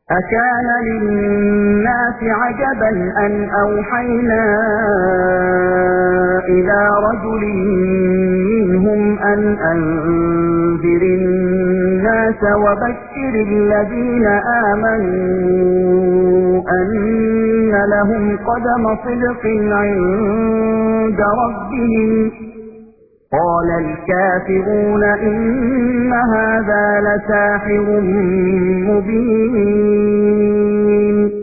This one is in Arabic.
أكان للناس عجبا أن أوحينا إلى رجل منهم أن أنذر الناس وبشر الذين آمنوا أن لهم قدم صدق عند ربهم. قال الكافرون إن هذا لساحر مبين.